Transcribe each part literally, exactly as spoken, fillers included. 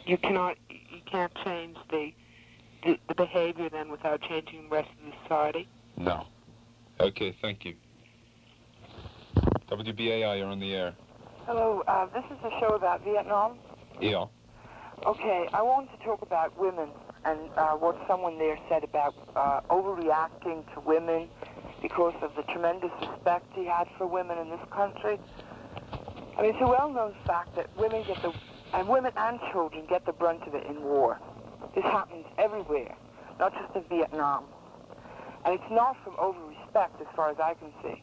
you cannot, you can't change the, the the behavior then without changing the rest of the society? No. Okay, thank you. W B A I, you're on the air. Hello, uh, this is a show about Vietnam. Yeah. Okay, I wanted to talk about women and uh, what someone there said about uh, overreacting to women because of the tremendous respect he had for women in this country. I mean, it's a well-known fact that women get the, and women and children get the brunt of it in war. This happens everywhere, not just in Vietnam. And it's not from over-respect, as far as I can see.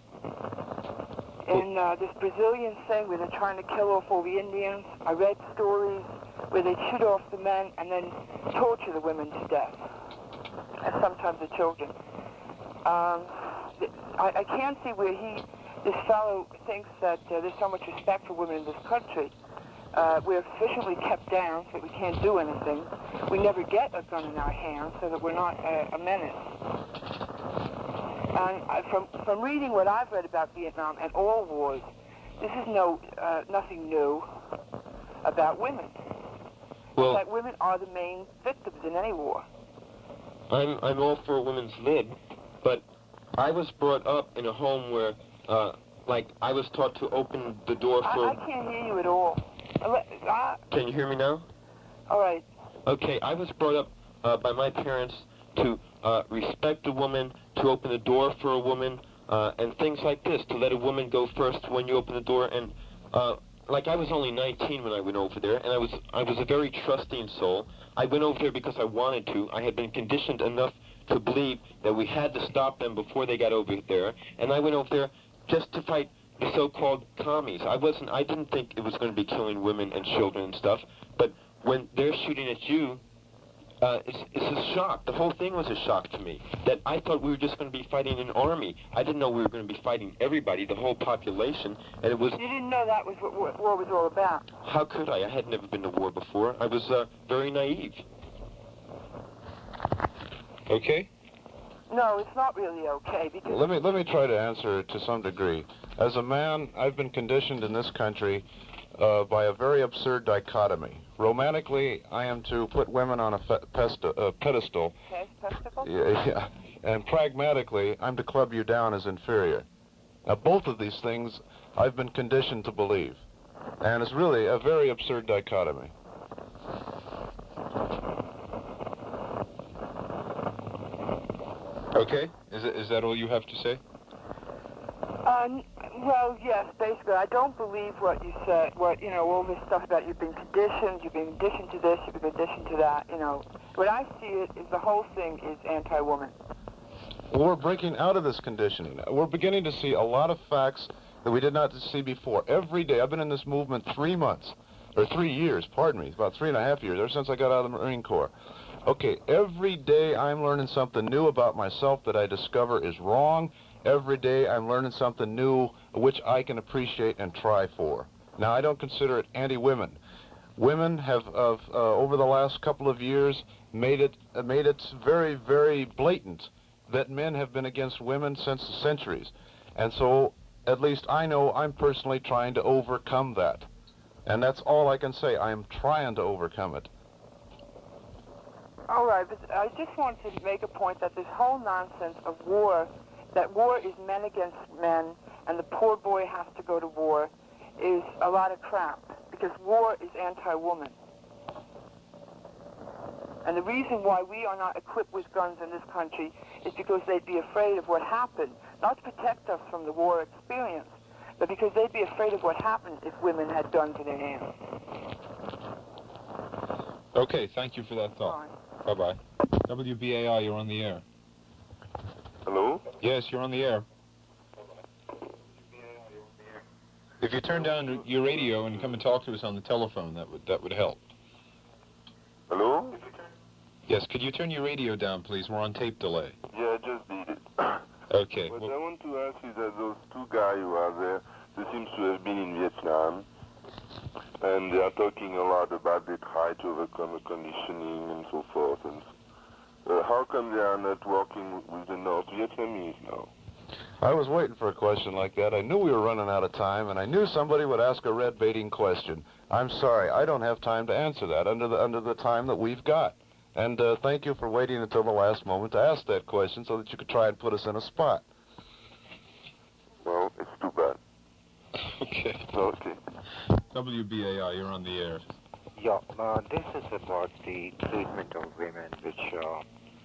In uh, this Brazilian thing where they're trying to kill off all the Indians, I read stories where they shoot off the men and then torture the women to death, and sometimes the children. Um, I, I can't see where he, this fellow, thinks that uh, there's so much respect for women in this country. Uh, we're sufficiently kept down so that we can't do anything. We never get a gun in our hands so that we're not uh, a menace. And uh, from from reading what I've read about Vietnam and all wars, this is no uh, nothing new about women. Well, that women are the main victims in any war. I'm I'm all for women's lib, but I was brought up in a home where, uh, like, I was taught to open the door for. I, I can't hear you at all. Uh, Can you hear me now? All right. Okay, I was brought up uh, by my parents to uh, respect a woman, to open the door for a woman, uh, and things like this, to let a woman go first when you open the door. And uh, like I was only nineteen when I went over there, and I was I was a very trusting soul. I went over there because I wanted to. I had been conditioned enough to believe that we had to stop them before they got over there, and I went over there just to fight the so-called commies. I wasn't. I didn't think it was going to be killing women and children and stuff. But when they're shooting at you, uh, it's, it's a shock. The whole thing was a shock to me. That I thought we were just going to be fighting an army. I didn't know we were going to be fighting everybody, the whole population, and it was. You didn't know that was what war was all about. How could I? I had never been to war before. I was uh, very naive. Okay. No, it's not really okay because. Let me let me try to answer to some degree. As a man, I've been conditioned in this country uh, by a very absurd dichotomy. Romantically, I am to put women on a fe pesta uh, pedestal. Okay, pesticle? Yeah, yeah. And pragmatically, I'm to club you down as inferior. Now, both of these things I've been conditioned to believe, and it's really a very absurd dichotomy. Okay. Is it, is that all you have to say? Uh, well, yes, basically. I don't believe what you said, what, you know, all this stuff about you've been conditioned, you've been conditioned to this, you've been conditioned to that, you know. What I see it is the whole thing is anti-woman. Well, we're breaking out of this conditioning. We're beginning to see a lot of facts that we did not see before. Every day, I've been in this movement three months, or three years, pardon me, about three and a half years, ever since I got out of the Marine Corps. Okay, every day I'm learning something new about myself that I discover is wrong. Every day I'm learning something new which I can appreciate and try for. Now, I don't consider it anti-women. Women have, uh, uh, over the last couple of years, made it, uh, made it very, very blatant that men have been against women since the centuries. And so, at least I know I'm personally trying to overcome that. And that's all I can say. I am trying to overcome it. All right, but I just want to make a point that this whole nonsense of war, that war is men against men, and the poor boy has to go to war, is a lot of crap, because war is anti-woman. And the reason why we are not equipped with guns in this country is because they'd be afraid of what happened, not to protect us from the war experience, but because they'd be afraid of what happened if women had guns in their hands. Okay, thank you for that thought. Fine. Bye-bye. W B A I, you're on the air. Hello? Yes, you're on the air. If you turn down your radio and come and talk to us on the telephone, that would that would help. Hello? Yes, could you turn your radio down, please? We're on tape delay. Yeah, I just did it. Okay. What Well, I want to ask is that those two guys who are there, they seem to have been in Vietnam, and they are talking a lot about they try to overcome the conditioning and so forth. And uh, how come they are not working with the North Vietnamese now? I was waiting for a question like that. I knew we were running out of time, and I knew somebody would ask a red baiting question. I'm sorry, I don't have time to answer that under the under the time that we've got. And uh, thank you for waiting until the last moment to ask that question so that you could try and put us in a spot. Well, it's too bad. Okay. Okay. W B A I, you're on the air. Yeah, uh, this is about the treatment of women, which uh,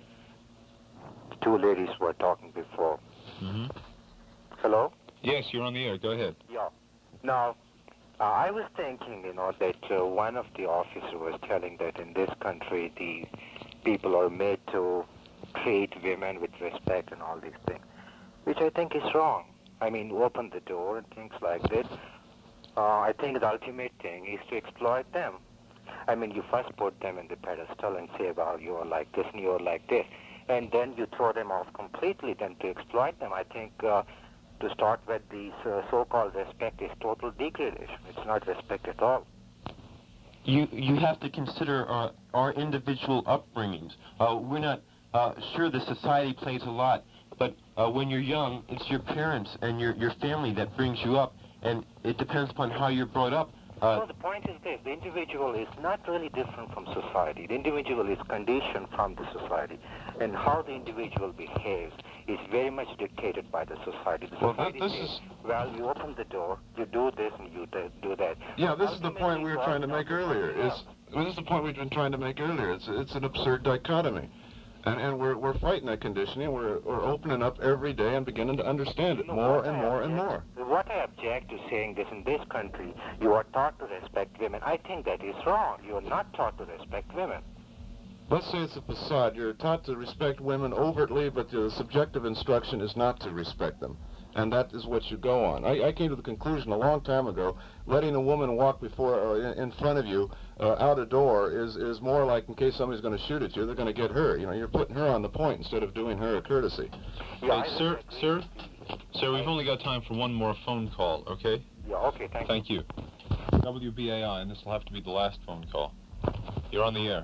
two ladies were talking before. Mm-hmm. Hello? Yes, you're on the air. Go ahead. Yeah. Now, uh, I was thinking, you know, that uh, one of the officers was telling that in this country the people are made to treat women with respect and all these things, which I think is wrong. I mean, open the door and things like that. Uh, I think the ultimate thing is to exploit them. I mean, you first put them in the pedestal and say, well, you're like this and you're like this. And then you throw them off completely, then to exploit them. I think uh, to start with, the uh, so-called respect is total degradation. It's not respect at all. You you have to consider uh, our individual upbringings. Uh, we're not uh, sure the society plays a lot, but uh, when you're young, it's your parents and your, your family that brings you up, and it depends upon how you're brought up. Uh, so the point is this, the individual is not really different from society. The individual is conditioned from the society. And how the individual behaves is very much dictated by the society. The Well, society this says, is- well, you open the door, you do this and you do do that. Yeah, this is the Ultimately, point we were you trying to are make not earlier. something Is else. well, this is the point we've been trying to make earlier. It's it's an absurd dichotomy, and and we're we're fighting that conditioning. We're we're opening up every day and beginning to understand it No, more what and I more and object- more. What I object to saying this in this country, you are taught to respect women. I think that is wrong. You are not taught to respect women. Let's say it's a facade. You're taught to respect women overtly, but the subjective instruction is not to respect them. And that is what you go on. I, I came to the conclusion a long time ago, letting a woman walk before or in, in front of you uh, out a door is, is more like in case somebody's going to shoot at you, they're going to get her. You know, you're putting her on the point instead of doing her a courtesy. Yeah, Hey, I sir, agree. sir, sir, we've only got time for one more phone call, okay? Yeah, okay, thank, Thank you. W B A I, and this will have to be the last phone call. You're on the air.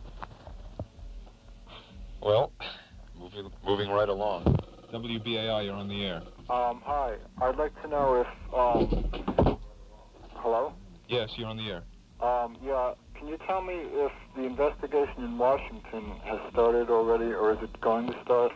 Well, moving, moving right along. W B A I, you're on the air. Um, hi. I'd like to know if, um, hello? Yes, you're on the air. Um, yeah, can you tell me if the investigation in Washington has started already, or is it going to start?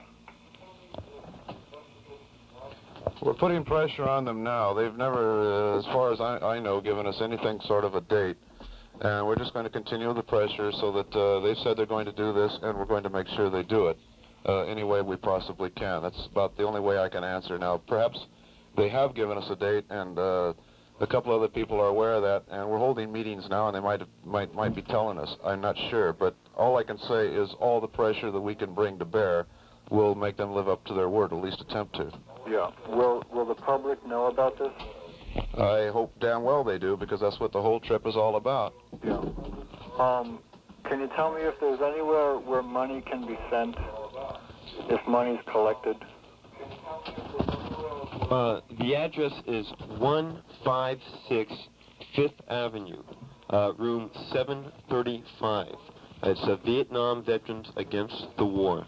We're putting pressure on them now. They've never, uh, as far as I, I know, given us anything sort of a date. And we're just going to continue the pressure so that uh, they've said they're going to do this, and we're going to make sure they do it uh, any way we possibly can. That's about the only way I can answer. Now, perhaps they have given us a date, and uh, a couple other people are aware of that, and we're holding meetings now, and they might, might, might be telling us. I'm not sure, but all I can say is all the pressure that we can bring to bear will make them live up to their word, at least attempt to. Yeah. Will, will the public know about this? I hope damn well they do, because that's what the whole trip is all about. Yeah. Um, can you tell me if there's anywhere where money can be sent if money's collected? Uh, the address is one five six Fifth Avenue, uh, room seven thirty-five. It's uh, Vietnam Veterans Against the War.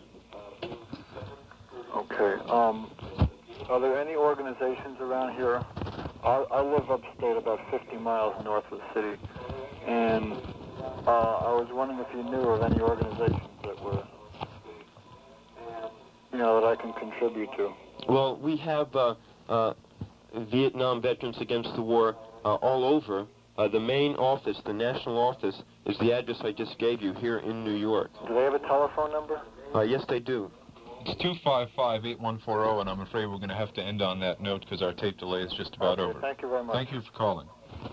Okay. Um, are there any organizations around here? I, I live upstate, about fifty miles north of the city, and uh, I was wondering if you knew of any organizations that were, you know, that I can contribute to. Well, we have uh, uh, Vietnam Veterans Against the War uh, all over. Uh, the main office, the national office, is the address I just gave you here in New York. Do they have a telephone number? Uh, yes, they do. It's two five five, eight one four zero, and I'm afraid we're going to have to end on that note because our tape delay is just about Okay, over. thank you very much. Thank you for calling.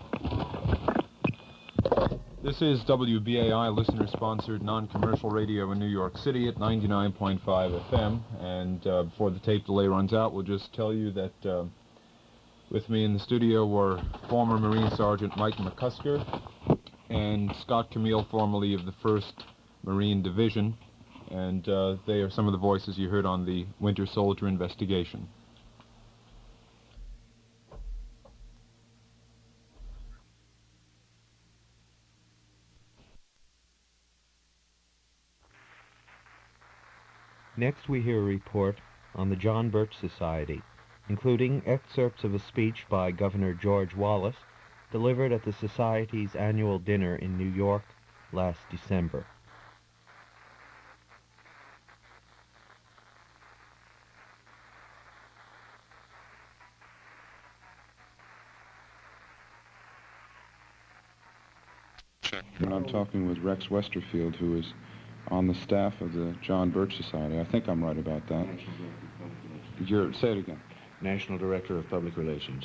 This is W B A I, listener-sponsored non-commercial radio in New York City at ninety-nine point five F M. And uh, before the tape delay runs out, we'll just tell you that uh, with me in the studio were former Marine Sergeant Mike McCusker and Scott Camille, formerly of the first Marine Division. And uh, they are some of the voices you heard on the Winter Soldier investigation. Next we hear a report on the John Birch Society. including excerpts of a speech by Governor George Wallace delivered at the Society's annual dinner in New York last December. And I'm talking with Rex Westerfield, who is on the staff of the John Birch Society. I think I'm right about that. You're, say it again. National Director of Public Relations.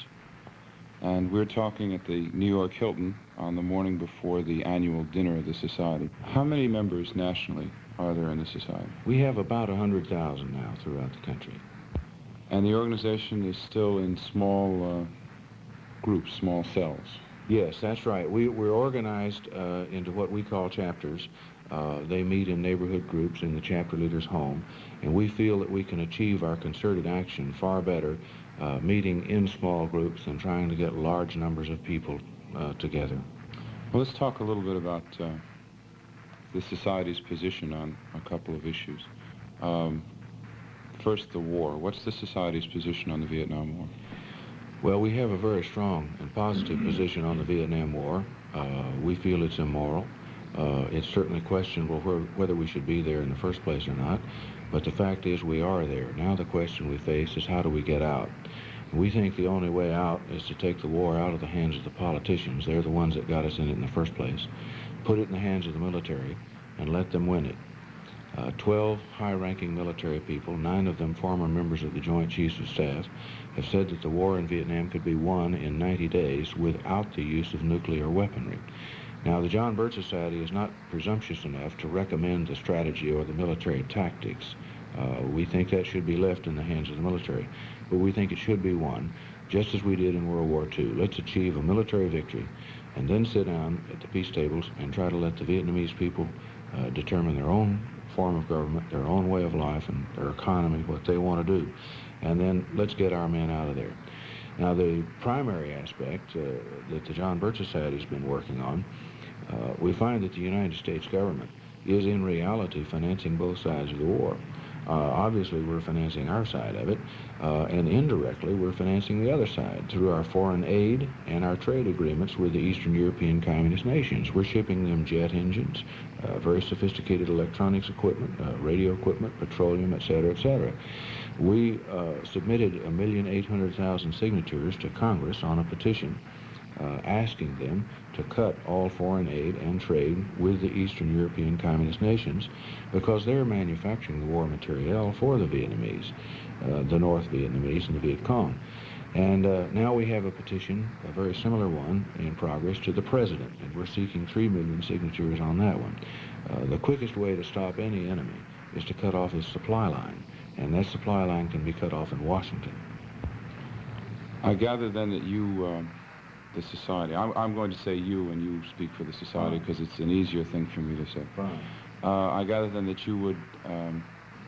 And we're talking at the New York Hilton on the morning before the annual dinner of the Society. How many members nationally are there in the Society? We have about one hundred thousand now throughout the country. And the organization is still in small uh, groups, small cells? Yes, that's right. We, we're organized uh, into what we call chapters. Uh, they meet in neighborhood groups in the chapter leader's home, and we feel that we can achieve our concerted action far better uh, meeting in small groups than trying to get large numbers of people uh, together. Well, let's talk a little bit about uh, the Society's position on a couple of issues. Um, first, the war. What's the Society's position on the Vietnam War? Well, we have a very strong and positive position on the Vietnam War. Uh, we feel it's immoral. Uh, it's certainly questionable where, whether we should be there in the first place or not, but the fact is we are there. Now the question we face is how do we get out? We think the only way out is to take the war out of the hands of the politicians. They're the ones that got us in it in the first place. Put it in the hands of the military and let them win it. Uh, Twelve high-ranking military people, nine of them former members of the Joint Chiefs of Staff, have said that the war in Vietnam could be won in ninety days without the use of nuclear weaponry. Now, the John Birch Society is not presumptuous enough to recommend the strategy or the military tactics. Uh, we think that should be left in the hands of the military, but we think it should be won, just as we did in World War Two. Let's achieve a military victory, and then sit down at the peace tables and try to let the Vietnamese people uh, determine their own form of government, their own way of life, and their economy, what they want to do. And then let's get our men out of there. Now, the primary aspect uh, that the John Birch Society has been working on, uh, we find that the United States government is in reality financing both sides of the war. Uh, obviously, we're financing our side of it, uh, and indirectly, we're financing the other side through our foreign aid and our trade agreements with the Eastern European communist nations. We're shipping them jet engines, uh, very sophisticated electronics equipment, uh, radio equipment, petroleum, et cetera, et cetera. We uh, submitted a million eight hundred thousand signatures to Congress on a petition uh, asking them to cut all foreign aid and trade with the Eastern European communist nations because they're manufacturing the war materiel for the Vietnamese, uh, the North Vietnamese and the Viet Cong. And uh, now we have a petition, a very similar one, in progress to the President, and we're seeking three million signatures on that one. Uh, the quickest way to stop any enemy is to cut off his supply line, and that supply line can be cut off in Washington. I gather then that you, uh, the Society, I'm, I'm going to say you and you speak for the Society because it's an easier thing for me to say. Fine. Uh, I gather then that you would um,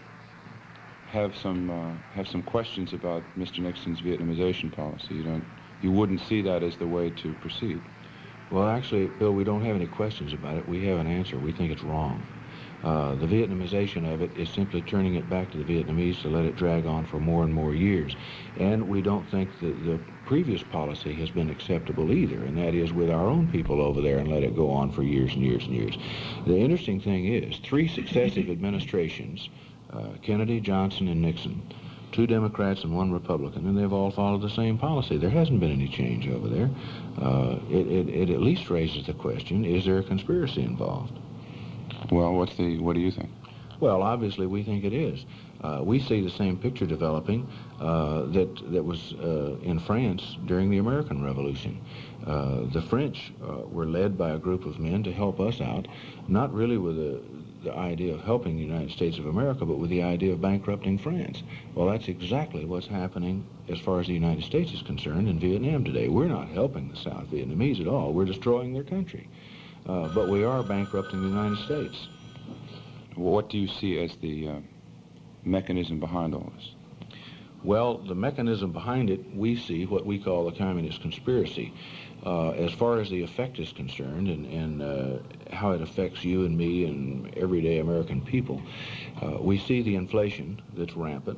have some uh, have some questions about Mister Nixon's Vietnamization policy. You don't, you wouldn't see that as the way to proceed. Well, actually, Bill, we don't have any questions about it. We have an answer. We think it's wrong. Uh, the Vietnamization of it is simply turning it back to the Vietnamese to let it drag on for more and more years. And we don't think that the previous policy has been acceptable either, and that is with our own people over there and let it go on for years and years and years. The interesting thing is, three successive administrations, uh, Kennedy, Johnson, and Nixon, two Democrats and one Republican, and they've all followed the same policy. There hasn't been any change over there. Uh, it, it, it at least raises the question, is there a conspiracy involved? Well, what's the, what do you think? Well, obviously, we think it is. Uh, we see the same picture developing uh, that that was uh, in France during the American Revolution. Uh, the French uh, were led by a group of men to help us out, not really with the, the idea of helping the United States of America, but with the idea of bankrupting France. Well, that's exactly what's happening as far as the United States is concerned in Vietnam today. We're not helping the South Vietnamese at all. We're destroying their country. Uh, but we are bankrupting the United States. What do you see as the uh, mechanism behind all this? Well, the mechanism behind it, we see what we call the communist conspiracy. Uh, as far as the effect is concerned and, and uh, how it affects you and me and everyday American people, uh, we see the inflation that's rampant.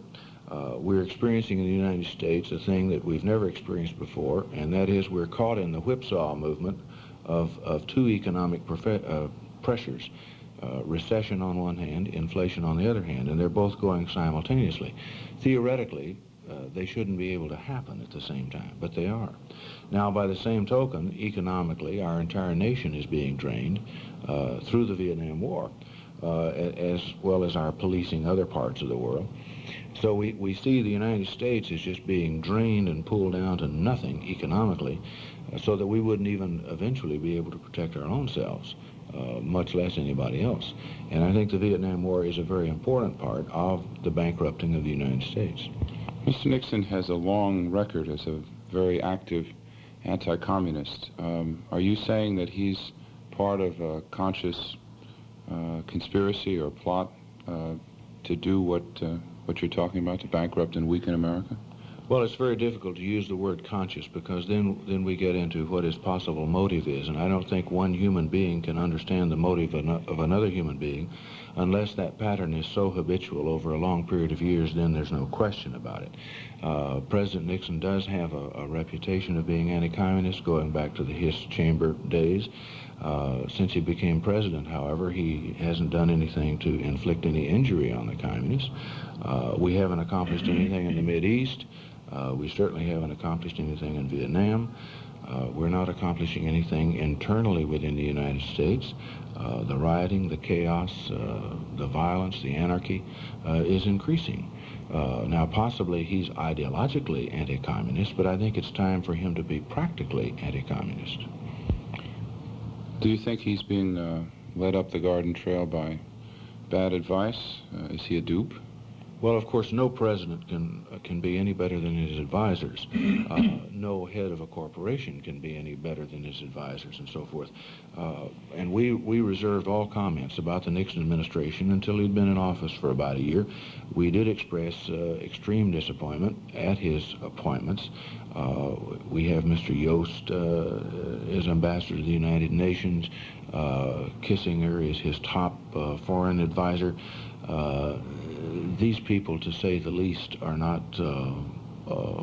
Uh, we're experiencing in the United States a thing that we've never experienced before, and that is we're caught in the whipsaw movement of, of two economic uh, pressures, uh, recession on one hand, inflation on the other hand, and they're both going simultaneously. Theoretically, uh, they shouldn't be able to happen at the same time, but they are. Now, by the same token, economically, our entire nation is being drained uh, through the Vietnam War, uh, as well as our policing other parts of the world. So we, we see the United States as just being drained and pulled down to nothing economically, uh, so that we wouldn't even eventually be able to protect our own selves, uh, much less anybody else. And I think the Vietnam War is a very important part of the bankrupting of the United States. Mister Nixon has a long record as a very active anti-communist. Um, are you saying that he's part of a conscious uh, conspiracy or plot uh, to do what uh, what you're talking about, to bankrupt and weaken America? Well, it's very difficult to use the word conscious, because then then we get into what his possible motive is, and I don't think one human being can understand the motive of another human being unless that pattern is so habitual over a long period of years. Then there's no question about it. Uh, President Nixon does have a, a reputation of being anti-communist going back to the Hist chamber days. Uh, since he became president, however, he hasn't done anything to inflict any injury on the communists. Uh, we haven't accomplished anything in the Mideast. Uh, we certainly haven't accomplished anything in Vietnam. Uh, we're not accomplishing anything internally within the United States. Uh, the rioting, the chaos, uh, the violence, the anarchy uh, is increasing. Uh, now, possibly he's ideologically anti-communist, but I think it's time for him to be practically anti-communist. Do you think he's being uh, led up the garden trail by bad advice? Uh, is he a dupe? Well, of course, no president can uh, can be any better than his advisors. Uh, no head of a corporation can be any better than his advisors, and so forth. Uh, and we, we reserved all comments about the Nixon administration until he'd been in office for about a year. We did express uh, extreme disappointment at his appointments. Uh, we have Mister Yost uh, as ambassador to the United Nations. Uh, Kissinger is his top uh, foreign advisor. Uh, these people, to say the least, are not uh, uh,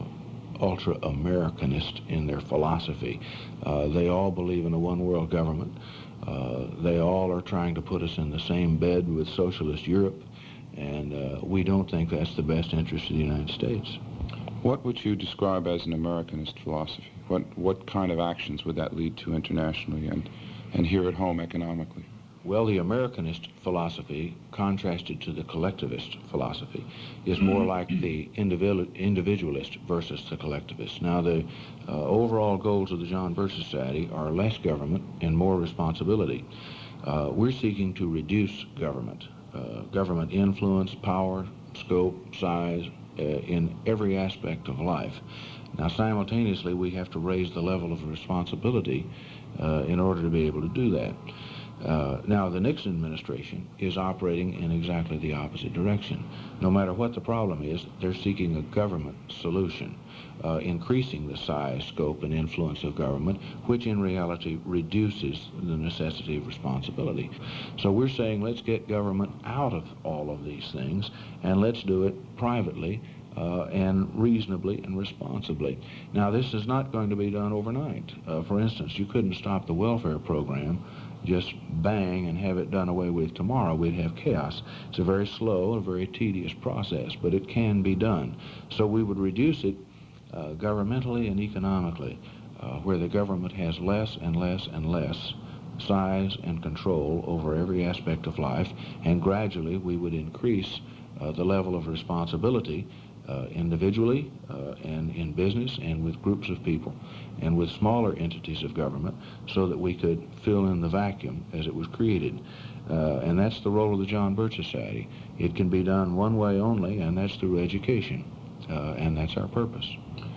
ultra-Americanist in their philosophy. Uh, they all believe in a one-world government. Uh, they all are trying to put us in the same bed with socialist Europe, and uh, we don't think that's the best interest of the United States. What would you describe as an Americanist philosophy? What, what kind of actions would that lead to internationally and, and here at home economically? Well, the Americanist philosophy, contrasted to the collectivist philosophy, is more like the individual, individualist versus the collectivist. Now, the uh, overall goals of the John Birch Society are less government and more responsibility. Uh, we're seeking to reduce government, uh, government influence, power, scope, size, uh, in every aspect of life. Now, simultaneously, we have to raise the level of responsibility uh, in order to be able to do that. Uh, now, the Nixon administration is operating in exactly the opposite direction. No matter what the problem is, they're seeking a government solution, uh, increasing the size, scope, and influence of government, which in reality reduces the necessity of responsibility. So we're saying let's get government out of all of these things, and let's do it privately, Uh, and reasonably and responsibly. Now, this is not going to be done overnight. Uh, for instance, you couldn't stop the welfare program, just bang, and have it done away with tomorrow. We'd have chaos. It's a very slow, a very tedious process, but it can be done. So we would reduce it uh, governmentally and economically, uh, where the government has less and less and less size and control over every aspect of life, and gradually we would increase uh, the level of responsibility Uh, individually uh, and in business and with groups of people and with smaller entities of government, so that we could fill in the vacuum as it was created. Uh, and that's the role of the John Birch Society. It can be done one way only, and that's through education. Uh, and that's our purpose.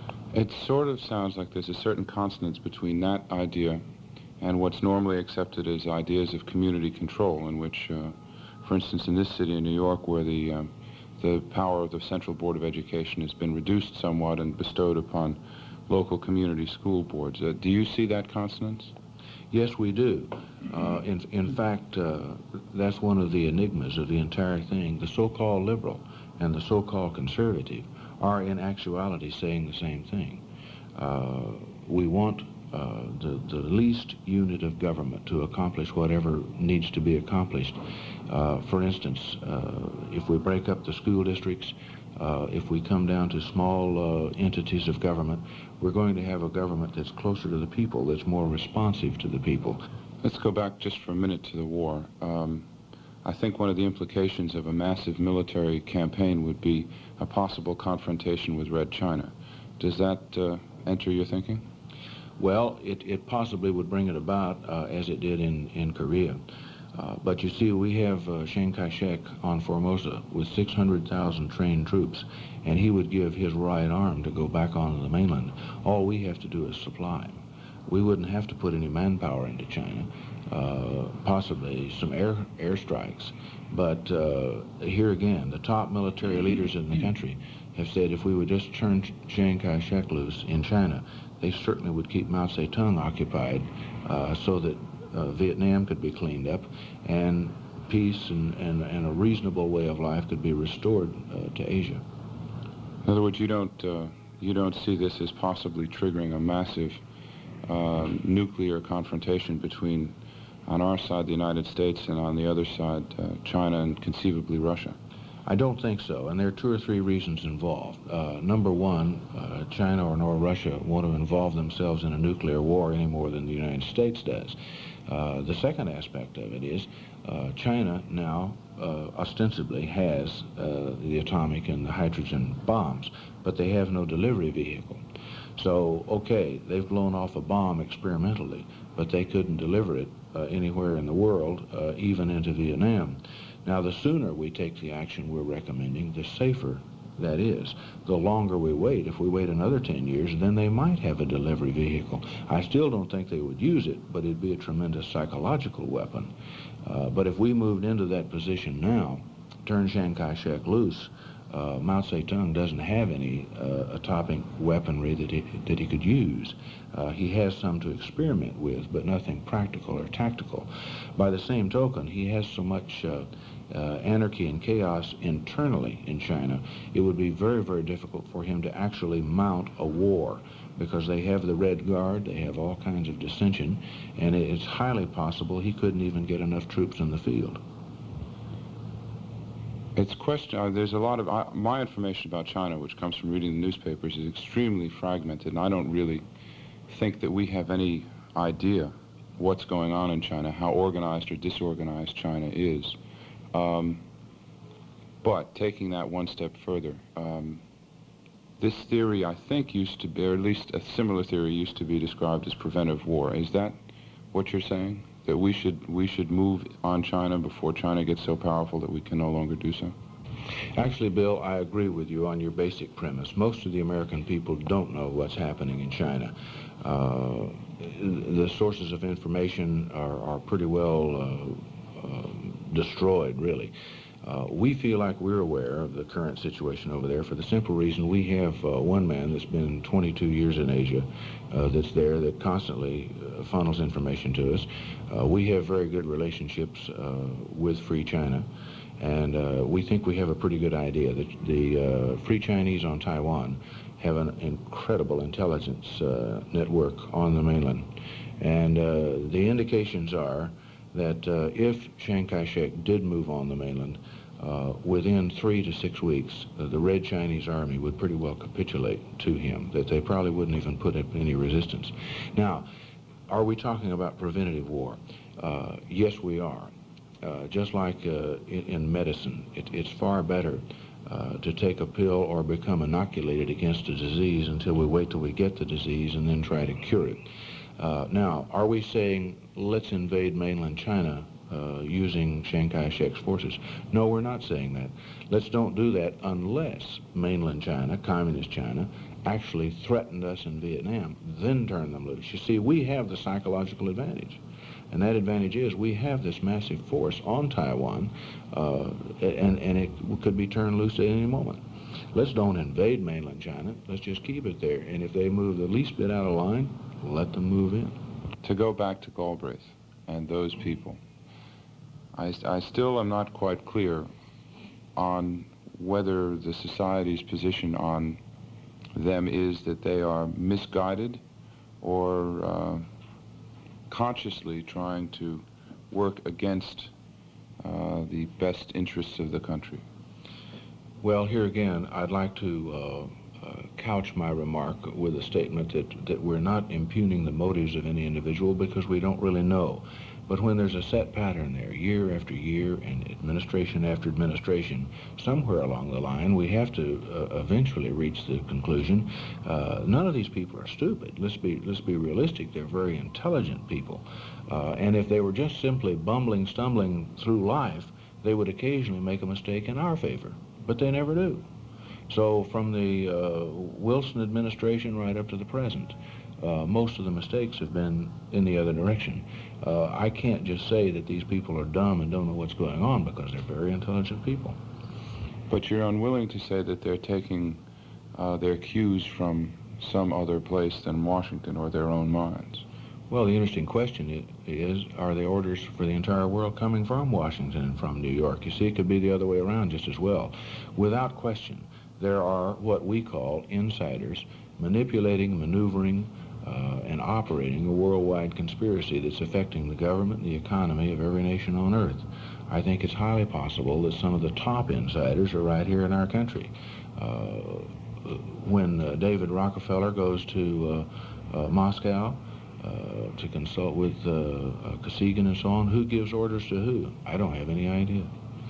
It sort of sounds like there's a certain consonance between that idea and what's normally accepted as ideas of community control, in which, uh, for instance, in this city, in New York, where the um, the power of the Central Board of Education has been reduced somewhat and bestowed upon local community school boards. Uh, do you see that consonance? Yes, we do. Uh, in, in fact, uh, that's one of the enigmas of the entire thing. The so-called liberal and the so-called conservative are in actuality saying the same thing. Uh, we want uh, the, the least unit of government to accomplish whatever needs to be accomplished. Uh, for instance, uh, if we break up the school districts, uh, if we come down to small uh, entities of government, we're going to have a government that's closer to the people, that's more responsive to the people. Let's go back just for a minute to the war. Um, I think one of the implications of a massive military campaign would be a possible confrontation with Red China. Does that uh, enter your thinking? Well, it, it possibly would bring it about uh, as it did in, in Korea. Uh, but you see, we have uh, Chiang Kai-shek on Formosa with six hundred thousand trained troops, and he would give his right arm to go back onto the mainland. All we have to do is supply him. We wouldn't have to put any manpower into China, uh, possibly some air airstrikes. But uh, here again, the top military leaders in the country have said if we would just turn Chiang Kai-shek loose in China, they certainly would keep Mao Zedong occupied uh, so that uh, Vietnam could be cleaned up and peace and, and, and a reasonable way of life could be restored uh, to Asia. In other words, you don't, uh, you don't see this as possibly triggering a massive uh, nuclear confrontation between, on our side, the United States, and on the other side, uh, China and conceivably Russia? I don't think so, and there are two or three reasons involved. Uh, number one, uh, China or nor Russia want to involve themselves in a nuclear war any more than the United States does. Uh, the second aspect of it is uh, China now uh, ostensibly has uh, the atomic and the hydrogen bombs, but they have no delivery vehicle. So, okay, they've blown off a bomb experimentally, but they couldn't deliver it uh, anywhere in the world, uh, even into Vietnam. Now, the sooner we take the action we're recommending, the safer that is. The longer we wait, if we wait another ten years, then they might have a delivery vehicle. I still don't think they would use it, but it'd be a tremendous psychological weapon. Uh, but if we moved into that position now, turn Chiang Kai-shek loose, uh, Mao Zedong doesn't have any uh, atomic weaponry that he, that he could use. Uh, he has some to experiment with, but nothing practical or tactical. By the same token, he has so much uh, uh, anarchy and chaos internally in China, it would be very, very difficult for him to actually mount a war, because they have the Red Guard, they have all kinds of dissension, and it's highly possible he couldn't even get enough troops in the field. It's question. Uh, there's a lot of uh, my information about China, which comes from reading the newspapers, is extremely fragmented, and I don't really think that we have any idea what's going on in China, how organized or disorganized China is. Um, but taking that one step further, um, this theory, I think, used to be, or at least a similar theory used to be described as preventive war. Is that what you're saying? That we should we should move on China before China gets so powerful that we can no longer do so? Actually, Bill, I agree with you on your basic premise. Most of the American people don't know what's happening in China. Uh, the sources of information are, are pretty well uh, uh, destroyed, really. Uh, we feel like we're aware of the current situation over there for the simple reason we have uh, one man that's been twenty-two years in Asia uh, that's there that constantly uh, funnels information to us. Uh, we have very good relationships uh, with Free China, and uh, we think we have a pretty good idea that the uh, Free Chinese on Taiwan have an incredible intelligence uh, network on the mainland. And uh, the indications are that uh, if Chiang Kai-shek did move on the mainland, uh, within three to six weeks, uh, the Red Chinese Army would pretty well capitulate to him, that they probably wouldn't even put up any resistance. Now, are we talking about preventative war? Uh, yes, we are. Uh, just like uh, in, in medicine, it, it's far better uh, to take a pill or become inoculated against a disease until we wait till we get the disease and then try to cure it. Uh, now, are we saying let's invade mainland China uh, using Chiang Kai-shek's forces? No, we're not saying that. Let's don't do that unless mainland China, communist China, actually threatened us in Vietnam, then turn them loose. You see, we have the psychological advantage. And that advantage is we have this massive force on Taiwan, uh, and, and it could be turned loose at any moment. Let's don't invade mainland China. Let's just keep it there. And if they move the least bit out of line, let them move in. To go back to Galbraith and those people, I, I still am not quite clear on whether the society's position on them is that they are misguided or uh, consciously trying to work against uh, the best interests of the country. Well, here again, I'd like to uh, uh, couch my remark with a statement that, that we're not impugning the motives of any individual because we don't really know. But when there's a set pattern there, year after year and administration after administration, somewhere along the line we have to uh, eventually reach the conclusion uh, none of these people are stupid. Let's be, let's be realistic. They're very intelligent people. Uh, and if they were just simply bumbling, stumbling through life, they would occasionally make a mistake in our favor. But they never do. So from the uh, Wilson administration right up to the present, uh, most of the mistakes have been in the other direction. Uh, I can't just say that these people are dumb and don't know what's going on because they're very intelligent people. But you're unwilling to say that they're taking uh, their cues from some other place than Washington or their own minds. Well, the interesting question is, are the orders for the entire world coming from Washington and from New York? You see, it could be the other way around just as well. Without question, there are what we call insiders manipulating, maneuvering, uh, and operating a worldwide conspiracy that's affecting the government and the economy of every nation on earth. I think it's highly possible that some of the top insiders are right here in our country. Uh, when uh, David Rockefeller goes to uh, uh, Moscow, Uh, to consult with uh, uh, Kosygin and so on, who gives orders to who? I don't have any idea.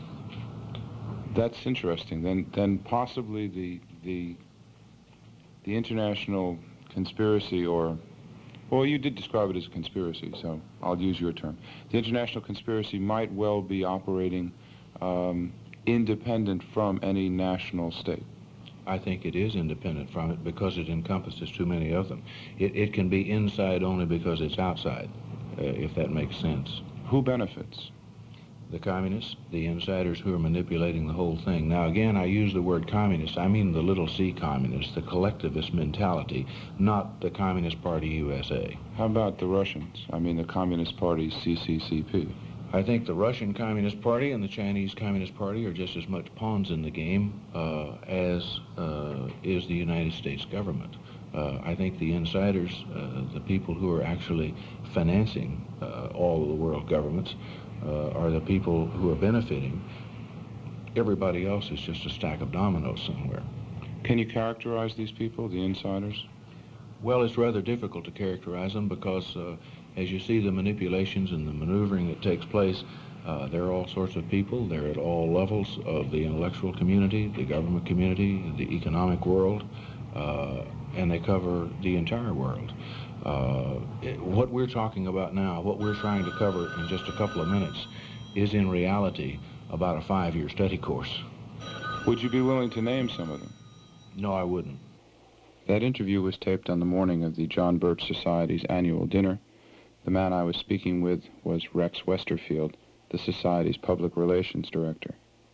That's interesting. Then, then possibly the the the international conspiracy, or well, you did describe it as a conspiracy, so I'll use your term. The international conspiracy might well be operating um, independent from any national state. I think it is independent from it because it encompasses too many of them. It, it can be inside only because it's outside, uh, if that makes sense. Who benefits? The communists, the insiders who are manipulating the whole thing. Now, again, I use the word communist. I mean the little c communists, the collectivist mentality, not the Communist Party U S A. How about the Russians? I mean the Communist Party C C C P. I think the Russian Communist Party and the Chinese Communist Party are just as much pawns in the game uh, as uh, is the United States government. Uh, I think the insiders, uh, the people who are actually financing uh, all of the world governments, uh, are the people who are benefiting. Everybody else is just a stack of dominoes somewhere. Can you characterize these people, the insiders? Well, it's rather difficult to characterize them because uh, as you see the manipulations and the maneuvering that takes place, uh, there are all sorts of people. They're at all levels of the intellectual community, the government community, the economic world, uh, and they cover the entire world. Uh, it, what we're talking about now, what we're trying to cover in just a couple of minutes, is in reality about a five-year study course. Would you be willing to name some of them? No, I wouldn't. That interview was taped on the morning of the John Birch Society's annual dinner. The man I was speaking with was Rex Westerfield, the Society's Public Relations Director.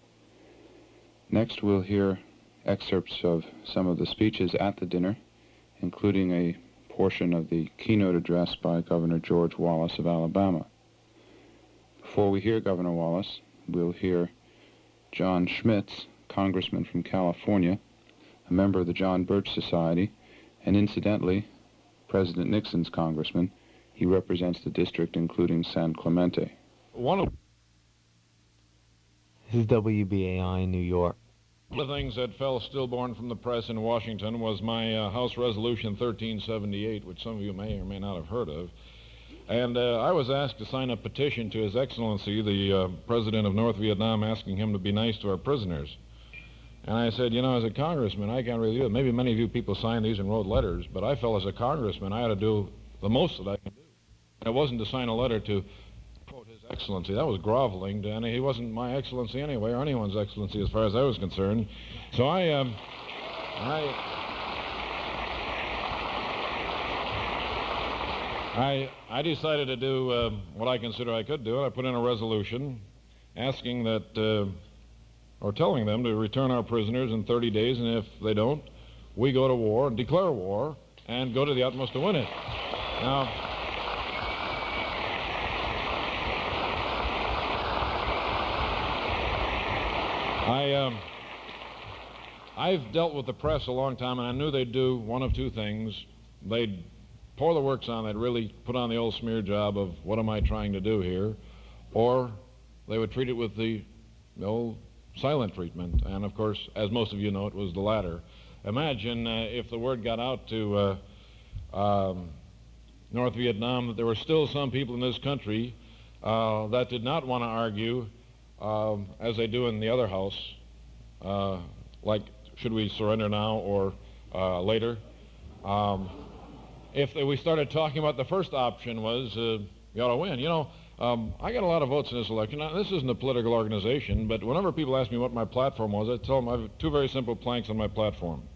Next, we'll hear excerpts of some of the speeches at the dinner, including a portion of the keynote address by Governor George Wallace of Alabama. Before we hear Governor Wallace, we'll hear John Schmitz, Congressman from California, a member of the John Birch Society, and incidentally, President Nixon's congressman. He represents the district including San Clemente. One of This is W B A I in New York. the things that fell stillborn from the press in Washington was my uh, House Resolution thirteen seventy-eight, which some of you may or may not have heard of. And uh, I was asked to sign a petition to His Excellency, the uh, President of North Vietnam, asking him to be nice to our prisoners. And I said, you know, as a congressman, I can't really do it. Maybe many of you people signed these and wrote letters, but I felt as a congressman I had to do the most that I can do. And it wasn't to sign a letter to quote His Excellency. That was groveling, and he wasn't my Excellency anyway, or anyone's Excellency as far as I was concerned. So I, um, I, I, I decided to do uh, what I consider I could do. I put in a resolution asking that, uh, or telling them to return our prisoners in thirty days, and if they don't, we go to war and declare war and go to the utmost to win it. Now, I, um, I've dealt with the press a long time, and I knew they'd do one of two things. They'd pour the works on, they'd really put on the old smear job of what am I trying to do here, or they would treat it with the, the old silent treatment. And, of course, as most of you know, it was the latter. Imagine uh, if the word got out to uh, um, North Vietnam that there were still some people in this country uh, that did not want to argue, um, as they do in the other house, uh, like should we surrender now or uh, later. Um, if we started talking about the first option was uh, you ought to win. You know, um, I got a lot of votes in this election. Now, this isn't a political organization, but whenever people ask me what my platform was, I tell them I have two very simple planks on my platform.